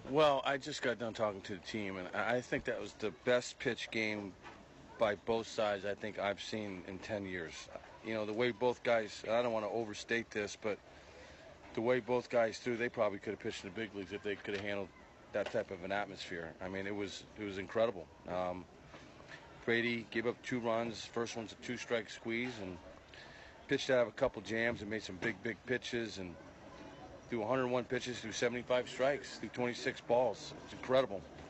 Well, I just got done talking to the team, and I think that was the best pitch game by both sides I think I've seen in 10 years. You know, the way both guys, I don't want to overstate this, but the way both guys threw, they probably could have pitched in the big leagues if they could have handled that type of an atmosphere. I mean, it was incredible. Brady gave up 2 runs. First one's a 2-strike squeeze, and pitched out of a couple jams and made some big pitches, and threw 101 pitches, threw 75 strikes, threw 26 balls. It's incredible.